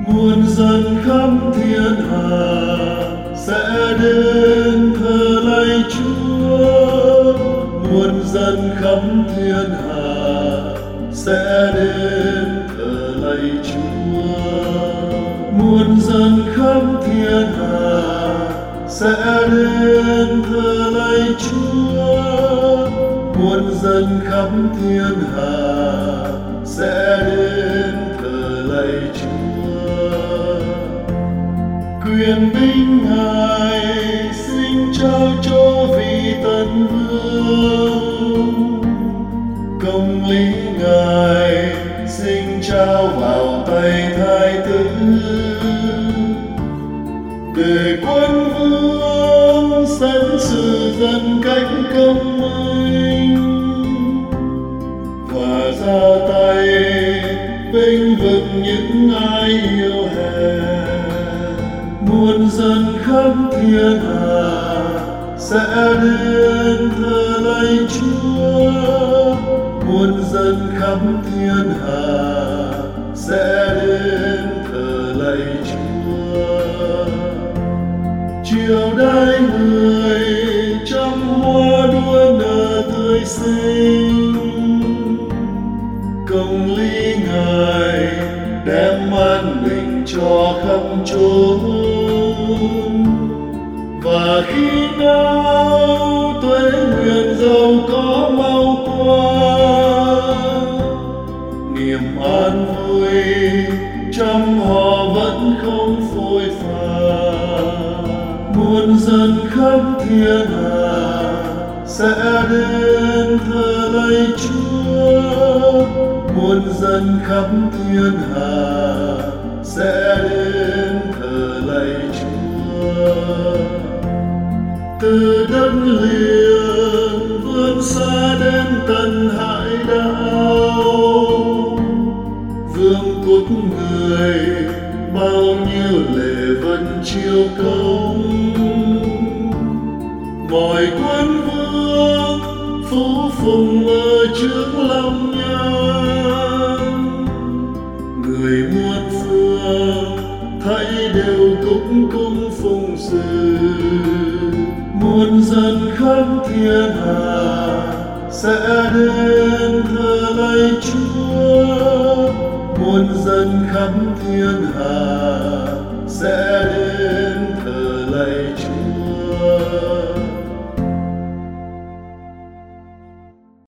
muôn dân khắp thiên hạ sẽ đến thờ lạy Chúa. Muôn dân khắp thiên hạ sẽ đến thờ lạy Chúa. Muôn dân khắp thiên hạ sẽ đến thờ lạy Chúa. Muôn dân khắp thiên hạ sẽ đến thờ lạy Chúa. Quyền binh Ngài xin trao cho vị Tân Vương, công lý Ngài xin trao vào tay Thái tử, để quân vương sẵn sự dân cách công minh và ra tay bênh vực những ai yêu hèn. Muôn dân khắp thiên hạ sẽ đến thờ lạy Chúa. Muôn dân khắp thiên hạ sẽ đến thờ lạy Chúa. Triều đại người trong hoa đua nở tươi xinh, công lý Ngài đem an bình cho khắp chốn. Và khi nào tuế nguyện giàu có mau qua, niềm an vui trong họ vẫn không phôi pha. Muôn dân khắp thiên hạ sẽ đến thờ lạy Chúa. Muôn dân khắp thiên hạ sẽ đến thờ lạy Chúa. Từ đất liền vươn xa đến tận hải đảo, vương quốc người bao nhiêu lệ vân chiêu công. Mọi quân vương phú phùng ở trước lòng nhân, người muôn phương thảy đều cúng cung phụng sự. Muôn dân khắp thiên hạ sẽ đến thờ lạy Chúa. Muôn dân khắp thiên hạ